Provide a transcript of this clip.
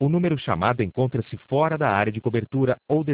o número chamado encontra-se fora da área de cobertura ou